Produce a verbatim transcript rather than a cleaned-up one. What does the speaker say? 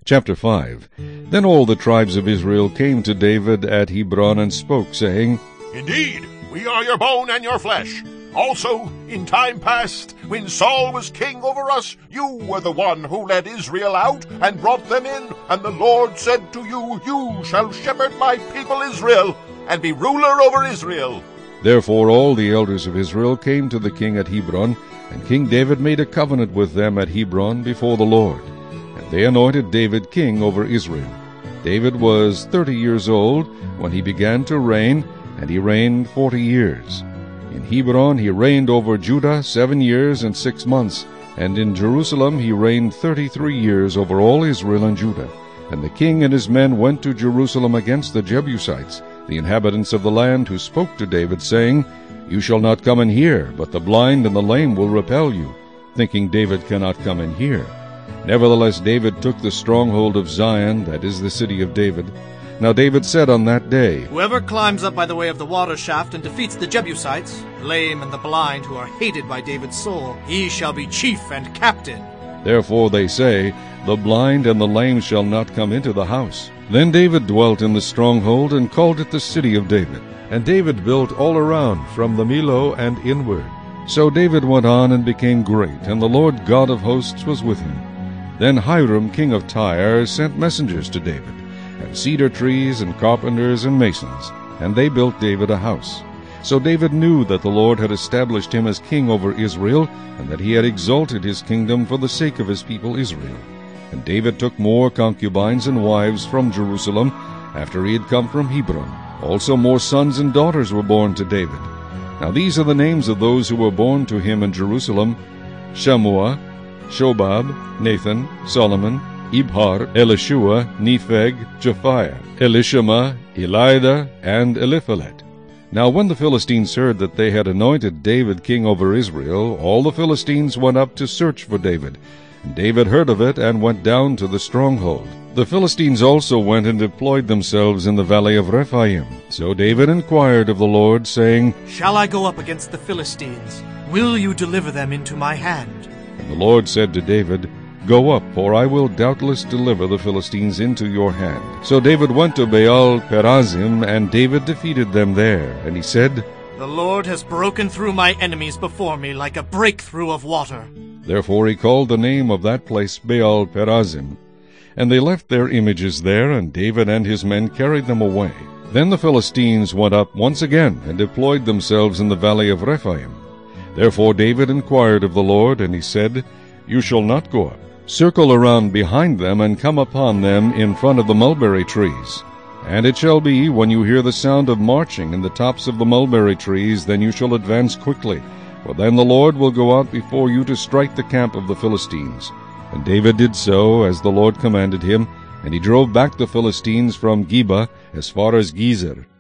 Chapter five. Then all the tribes of Israel came to David at Hebron and spoke, saying, Indeed, we are your bone and your flesh. Also, in time past, when Saul was king over us, you were the one who led Israel out and brought them in, and the Lord said to you, You shall shepherd my people Israel, and be ruler over Israel. Therefore all the elders of Israel came to the king at Hebron, and King David made a covenant with them at Hebron before the Lord. And they anointed David king over Israel. David was thirty years old when he began to reign, and he reigned forty years. In Hebron he reigned over Judah seven years and six months, and in Jerusalem he reigned thirty-three years over all Israel and Judah. And the king and his men went to Jerusalem against the Jebusites, the inhabitants of the land, who spoke to David, saying, You shall not come in here, but the blind and the lame will repel you, thinking David cannot come in here. Nevertheless David took the stronghold of Zion, that is the city of David. Now David said on that day, Whoever climbs up by the way of the water shaft and defeats the Jebusites, lame and the blind, who are hated by David's soul, he shall be chief and captain. Therefore they say, The blind and the lame shall not come into the house. Then David dwelt in the stronghold, and called it the city of David. And David built all around, from the Millo and inward. So David went on and became great, and the Lord God of hosts was with him. Then Hiram king of Tyre sent messengers to David, and cedar trees, and carpenters, and masons, and they built David a house. So David knew that the Lord had established him as king over Israel, and that he had exalted his kingdom for the sake of his people Israel. And David took more concubines and wives from Jerusalem, after he had come from Hebron. Also more sons and daughters were born to David. Now these are the names of those who were born to him in Jerusalem: Shammua, Shobab, Nathan, Solomon, Ibhar, Elishua, Nepheg, Japhiah, Elishama, Elida, and Eliphalet. Now when the Philistines heard that they had anointed David king over Israel, all the Philistines went up to search for David. And David heard of it, and went down to the stronghold. The Philistines also went and deployed themselves in the valley of Rephaim. So David inquired of the Lord, saying, Shall I go up against the Philistines? Will you deliver them into my hand? And the Lord said to David, Go up, for I will doubtless deliver the Philistines into your hand. So David went to Baal Perazim, and David defeated them there. And he said, The Lord has broken through my enemies before me like a breakthrough of water. Therefore he called the name of that place Baal Perazim. And they left their images there, and David and his men carried them away. Then the Philistines went up once again, and deployed themselves in the valley of Rephaim. Therefore David inquired of the Lord, and he said, You shall not go up. Circle around behind them, and come upon them in front of the mulberry trees. And it shall be, when you hear the sound of marching in the tops of the mulberry trees, then you shall advance quickly. For then the Lord will go out before you to strike the camp of the Philistines. And David did so, as the Lord commanded him, and he drove back the Philistines from Geba as far as Gezer.